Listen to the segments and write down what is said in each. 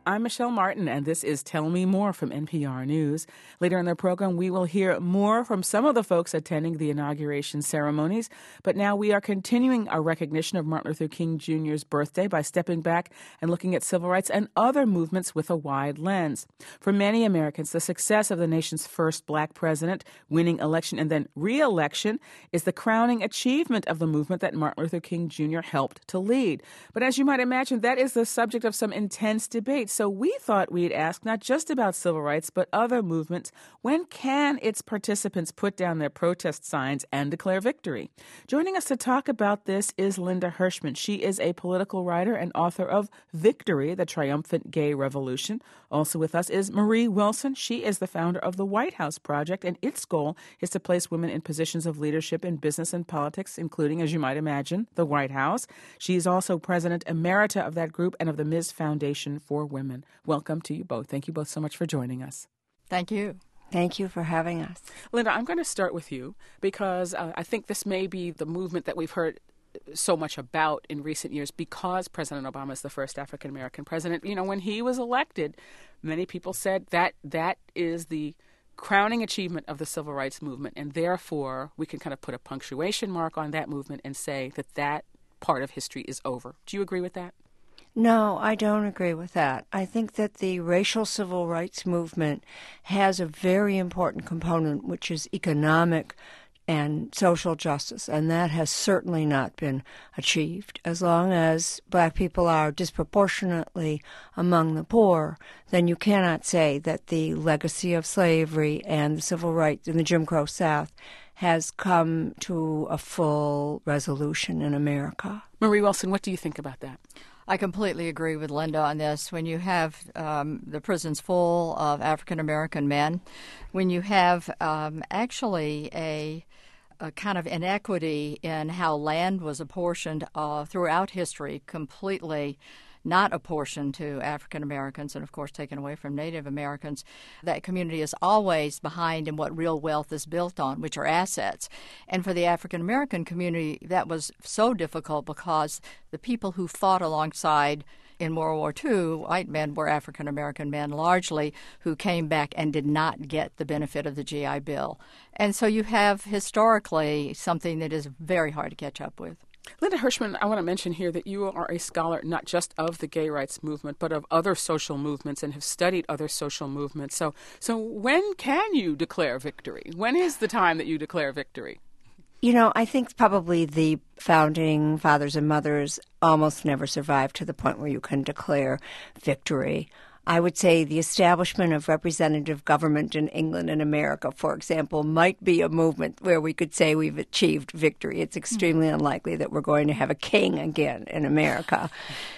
I'm Michelle Martin, and this is Tell Me More from NPR News. Later in the program, we will hear more from some of the folks attending the inauguration ceremonies. But now we are continuing our recognition of Martin Luther King Jr.'s birthday by stepping back and looking at civil rights and other movements with a wide lens. For many Americans, the success of the nation's first black president, winning election and then re-election, is the crowning achievement of the movement that Martin Luther King Jr. helped to lead. But as you might imagine, that is the subject of some intense debate. So we thought we'd ask not just about civil rights, but other movements. When can its participants put down their protest signs and declare victory? Joining us to talk about this is Linda Hirschman. She is a political writer and author of Victory, the Triumphant Gay Revolution. Also with us is Marie Wilson. She is the founder of the White House Project, and its goal is to place women in positions of leadership in business and politics, including, as you might imagine, the White House. She is also president emerita of that group and of the Ms. Foundation for Women. Welcome to you both. Thank you both so much for joining us. Thank you. Thank you for having us. Linda, I'm going to start with you because I think this may be the movement that we've heard so much about in recent years because President Obama is the first African-American president. You know, when he was elected, many people said that is the crowning achievement of the civil rights movement, and therefore we can kind of put a punctuation mark on that movement and say that part of history is over. Do you agree with that? No, I don't agree with that. I think that the racial civil rights movement has a very important component, which is economic and social justice, and that has certainly not been achieved. As long as black people are disproportionately among the poor, then you cannot say that the legacy of slavery and the civil rights in the Jim Crow South has come to a full resolution in America. Marie Wilson, what do you think about that? I completely agree with Linda on this. When you have the prisons full of African-American men, when you have actually a kind of inequity in how land was apportioned throughout history, completely not apportioned to African Americans and, of course, taken away from Native Americans, that community is always behind in what real wealth is built on, which are assets. And for the African American community, that was so difficult because the people who fought alongside in World War II, white men were African American men largely who came back and did not get the benefit of the GI Bill. And so you have historically something that is very hard to catch up with. Linda Hirschman, I want to mention here that you are a scholar not just of the gay rights movement, but of other social movements and have studied other social movements. So when can you declare victory? When is the time that you declare victory? You know, I think probably the founding fathers and mothers almost never survived to the point where you can declare victory. I would say the establishment of representative government in England and America, for example, might be a movement where we could say we've achieved victory. It's extremely unlikely that we're going to have a king again in America.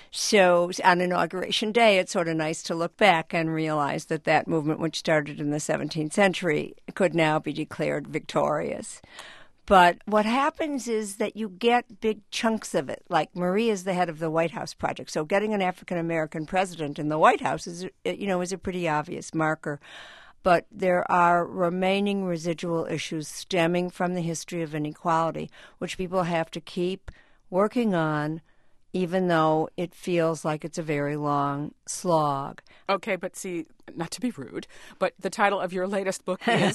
So on Inauguration Day, it's sort of nice to look back and realize that that movement, which started in the 17th century, could now be declared victorious. But what happens is that you get big chunks of it. Like Marie is the head of the White House Project. So getting an African-American president in the White House is a pretty obvious marker. But there are remaining residual issues stemming from the history of inequality, which people have to keep working on, even though it feels like it's a very long slog. Okay, but see, not to be rude, but the title of your latest book is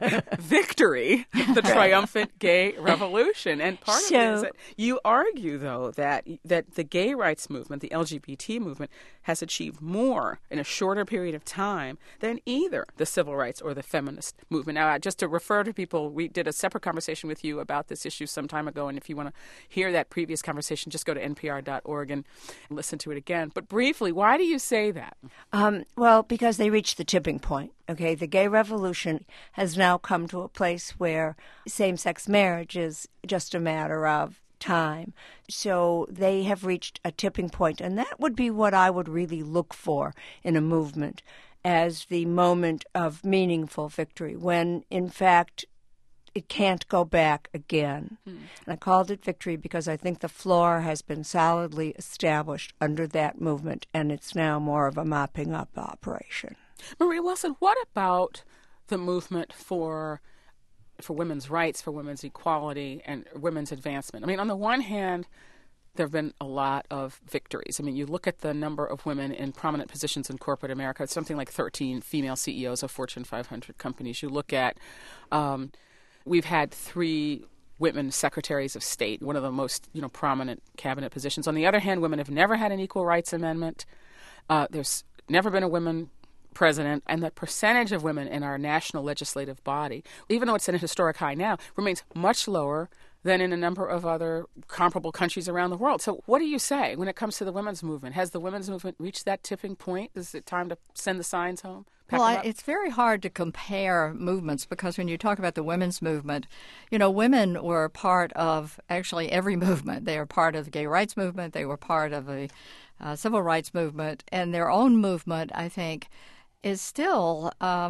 Victory, the Triumphant Gay Revolution. And part of it is that you argue, though, that the gay rights movement, the LGBT movement, has achieved more in a shorter period of time than either the civil rights or the feminist movement. Now, just to refer to people, we did a separate conversation with you about this issue some time ago, and if you want to hear that previous conversation, just go to npr.org and listen to it again. But briefly, why do you say that? Well, because they reached the tipping point. Okay, the gay revolution has now come to a place where same-sex marriage is just a matter of time. So they have reached a tipping point, and that would be what I would really look for in a movement as the moment of meaningful victory, when, in fact, it can't go back again. And I called it victory because I think the floor has been solidly established under that movement, and it's now more of a mopping up operation. Marie Wilson, what about the movement for women's rights, for women's equality, and women's advancement? I mean, on the one hand, there have been a lot of victories. I mean, you look at the number of women in prominent positions in corporate America, it's something like 13 female CEOs of Fortune 500 companies. You look at, we've had 3 women secretaries of state, one of the most prominent cabinet positions. On the other hand, women have never had an equal rights amendment. There's never been a woman president, and the percentage of women in our national legislative body, even though it's at a historic high now, remains much lower than in a number of other comparable countries around the world. So what do you say when it comes to the women's movement? Has the women's movement reached that tipping point? Is it time to send the signs home? Well, it's very hard to compare movements because when you talk about the women's movement, women were part of actually every movement. They were part of the gay rights movement. They were part of the civil rights movement. And their own movement, I think, is still,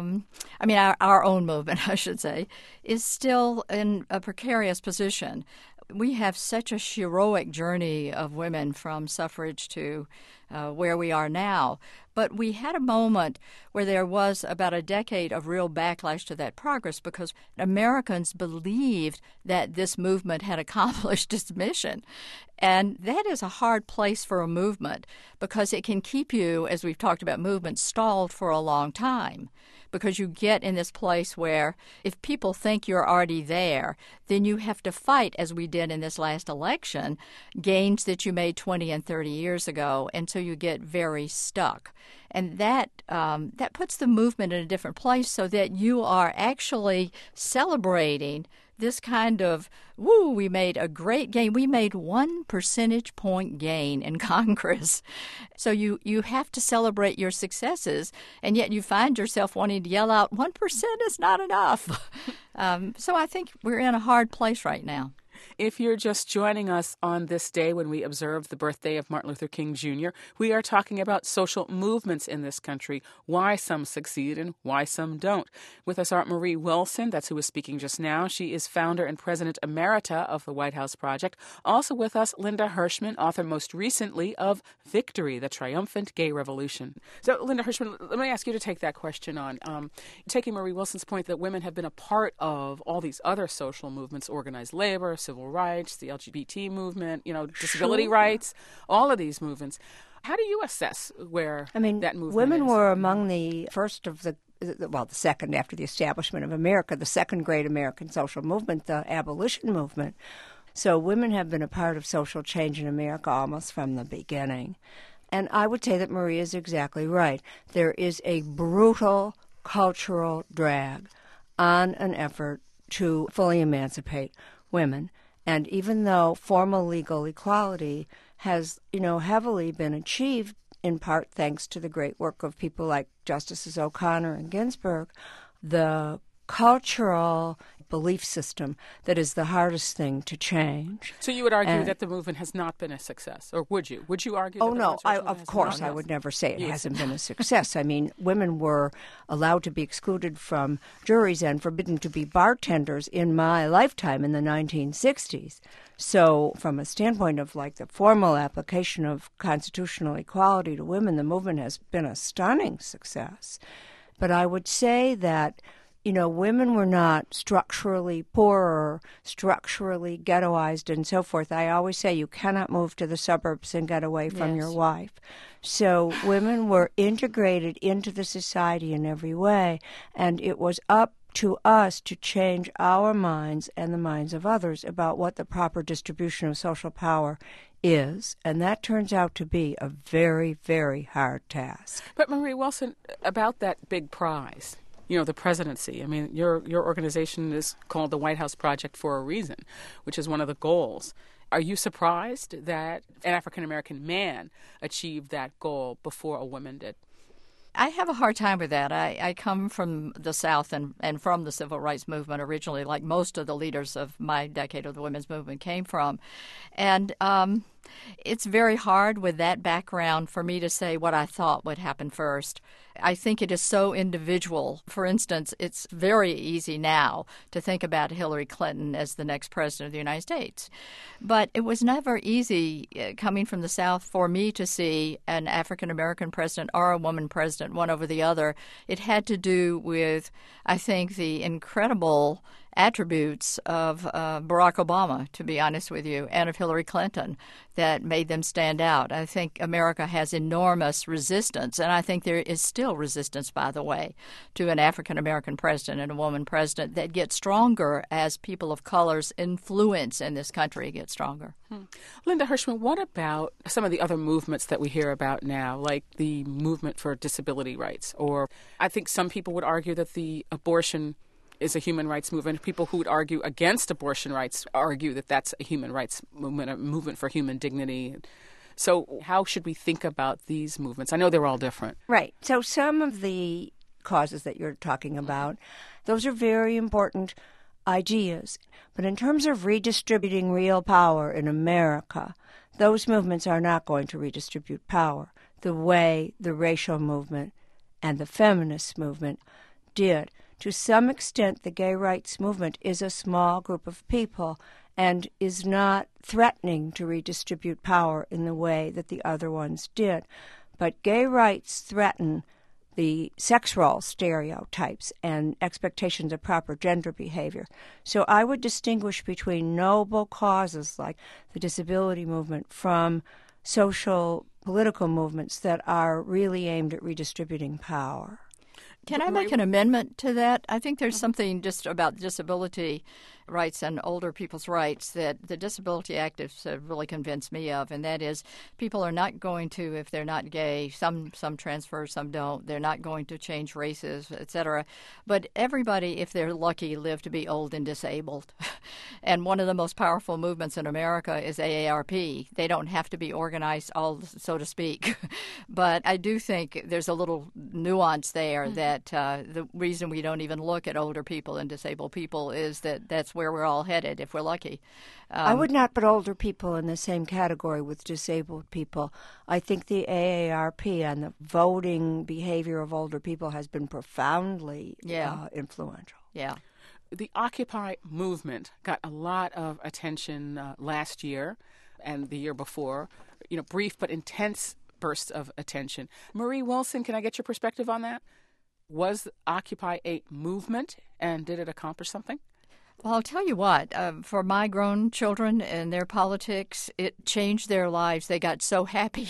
our own movement, I should say, is still in a precarious position. We have such a heroic journey of women from suffrage to where we are now. But we had a moment where there was about a decade of real backlash to that progress because Americans believed that this movement had accomplished its mission. And that is a hard place for a movement because it can keep you, as we've talked about movements, stalled for a long time. Because you get in this place where if people think you're already there, then you have to fight, as we did in this last election, gains that you made 20 and 30 years ago, and so you get very stuck. And that puts the movement in a different place so that you are actually celebrating this kind of, we made a great gain. We made 1 percentage point gain in Congress. So you have to celebrate your successes, and yet you find yourself wanting to yell out, 1% is not enough. So I think we're in a hard place right now. If you're just joining us on this day when we observe the birthday of Martin Luther King Jr., we are talking about social movements in this country, why some succeed and why some don't. With us are Marie Wilson, that's who was speaking just now. She is founder and president emerita of the White House Project. Also with us, Linda Hirshman, author most recently of Victory, the Triumphant Gay Revolution. So, Linda Hirshman, let me ask you to take that question on. Taking Marie Wilson's point that women have been a part of all these other social movements, organized labor, civil rights, the LGBT movement, disability rights, all of these movements. How do you assess where that movement women is? were among the first of the second after the establishment of America, the second great American social movement, the abolition movement. So women have been a part of social change in America almost from the beginning. And I would say that Marie is exactly right. There is a brutal cultural drag on an effort to fully emancipate women. And even though formal legal equality has, heavily been achieved, in part thanks to the great work of people like Justices O'Connor and Ginsburg, the cultural belief system that is the hardest thing to change. So you would argue that the movement has not been a success, or would you? Would you argue that no, of course I would never say it hasn't been a success. I mean, women were allowed to be excluded from juries and forbidden to be bartenders in my lifetime in the 1960s. So from a standpoint of the formal application of constitutional equality to women, the movement has been a stunning success. But I would say that women were not structurally poorer, structurally ghettoized, and so forth. I always say you cannot move to the suburbs and get away from your wife. So women were integrated into the society in every way, and it was up to us to change our minds and the minds of others about what the proper distribution of social power is, and that turns out to be a very, very hard task. But Marie Wilson, about that big prize, the presidency. I mean, your organization is called the White House Project for a reason, which is one of the goals. Are you surprised that an African-American man achieved that goal before a woman did? I have a hard time with that. I come from the South and from the civil rights movement originally, like most of the leaders of my decade of the women's movement came from. And it's very hard with that background for me to say what I thought would happen first. I think it is so individual. For instance, it's very easy now to think about Hillary Clinton as the next president of the United States. But it was never easy coming from the South for me to see an African-American president or a woman president, one over the other. It had to do with, I think, the incredible attributes of Barack Obama, to be honest with you, and of Hillary Clinton that made them stand out. I think America has enormous resistance, and I think there is still resistance, by the way, to an African-American president and a woman president that gets stronger as people of color's influence in this country gets stronger. Linda Hirschman, what about some of the other movements that we hear about now, like the movement for disability rights? Or I think some people would argue that the abortion is a human rights movement. People who would argue against abortion rights argue that that's a human rights movement, a movement for human dignity. So how should we think about these movements? I know they're all different. Right. So some of the causes that you're talking about, those are very important ideas. But in terms of redistributing real power in America, those movements are not going to redistribute power the way the racial movement and the feminist movement did. To some extent, the gay rights movement is a small group of people and is not threatening to redistribute power in the way that the other ones did. But gay rights threaten the sex role stereotypes and expectations of proper gender behavior. So I would distinguish between noble causes like the disability movement from social political movements that are really aimed at redistributing power. Can I make an amendment to that? I think there's something just about disability rights and older people's rights that the disability activists have really convinced me of, and that is people are not going to, if they're not gay, some transfer, some don't, they're not going to change races, etc. But everybody, if they're lucky, live to be old and disabled. And one of the most powerful movements in America is AARP. They don't have to be organized, all so to speak. But I do think there's a little nuance there that the reason we don't even look at older people and disabled people is that that's where we're all headed if we're lucky. I would not put older people in the same category with disabled people. I think the AARP and the voting behavior of older people has been profoundly influential. Yeah. The Occupy movement got a lot of attention last year and the year before, brief but intense bursts of attention. Marie Wilson, can I get your perspective on that? Was Occupy a movement, and did it accomplish something? Well, I'll tell you what, for my grown children and their politics, it changed their lives. They got so happy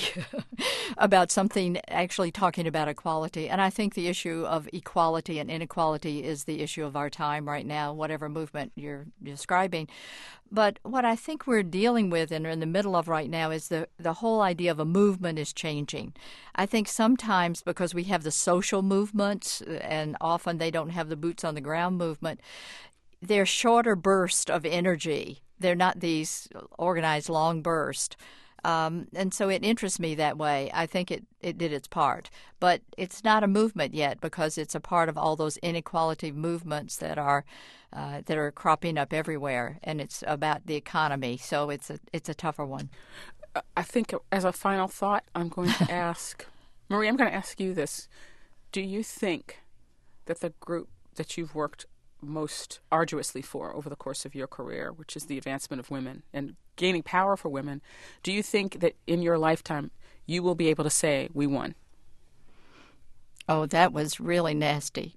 about something actually talking about equality. And I think the issue of equality and inequality is the issue of our time right now, whatever movement you're describing. But what I think we're dealing with and are in the middle of right now is the whole idea of a movement is changing. I think sometimes because we have the social movements and often they don't have the boots on the ground movement, they're shorter bursts of energy. They're not these organized long bursts. And so it interests me that way. I think it did its part. But it's not a movement yet because it's a part of all those inequality movements that are cropping up everywhere, and it's about the economy. So it's a tougher one. I think as a final thought, I'm going to ask, Marie, I'm going to ask you this. Do you think that the group that you've worked most arduously for over the course of your career, which is the advancement of women and gaining power for women, do you think that in your lifetime you will be able to say, we won? Oh, that was really nasty.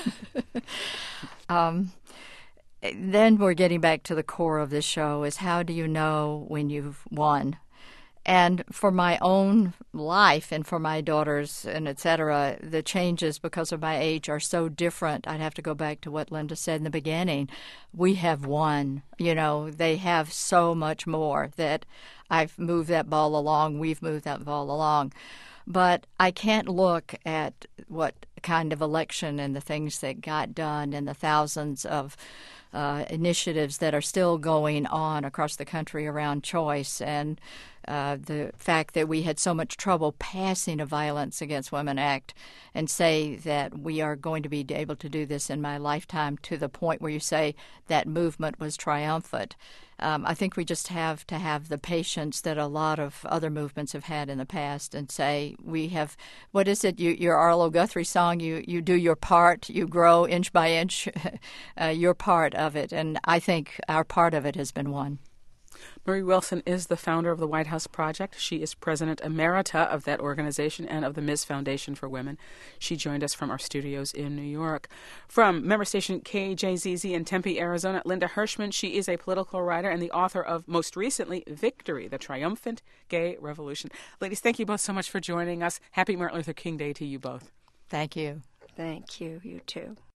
Then we're getting back to the core of this show is how do you know when you've won? And for my own life and for my daughters and et cetera, the changes because of my age are so different. I'd have to go back to what Linda said in the beginning. We have won. They have so much more that I've moved that ball along. We've moved that ball along. But I can't look at what kind of election and the things that got done and the thousands of initiatives that are still going on across the country around choice and the fact that we had so much trouble passing a Violence Against Women Act and say that we are going to be able to do this in my lifetime to the point where you say that movement was triumphant. I think we just have to have the patience that a lot of other movements have had in the past and say we have, what is it, your Arlo Guthrie song, you do your part, you grow inch by inch, you're part of it. And I think our part of it has been won. Marie Wilson is the founder of the White House Project. She is president emerita of that organization and of the Ms. Foundation for Women. She joined us from our studios in New York. From member station KJZZ in Tempe, Arizona, Linda Hirschman. She is a political writer and the author of, most recently, Victory, the Triumphant Gay Revolution. Ladies, thank you both so much for joining us. Happy Martin Luther King Day to you both. Thank you. Thank you. You too.